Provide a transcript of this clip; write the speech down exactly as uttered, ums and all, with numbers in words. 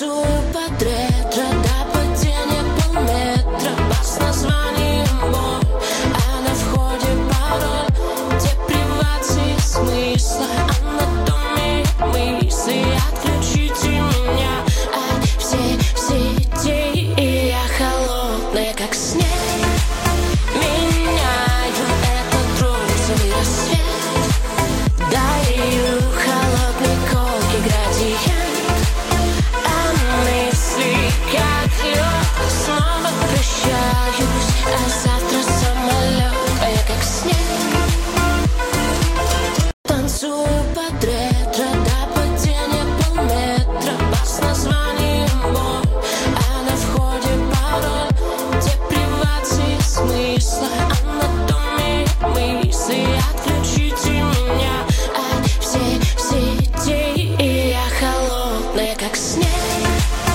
Танцую под ретро до падения полметра. Бас названием бой, а на входе пароль. Депривации смысла, анатомия мысли. Отключите меня от всей сети. И я холодная, как снег. Меняю этот розовый рассвет. Дарю холодный колкий градиент. А мысли как лед. Снова прощаюсь, а завтра самолет. А я как снег. Танцую под ретро до падения полметра. Бас названием бой, а на входе пароль. Депривации смысла, анатомия мысли. Отключите меня от всей сети. И я холодная, как снег.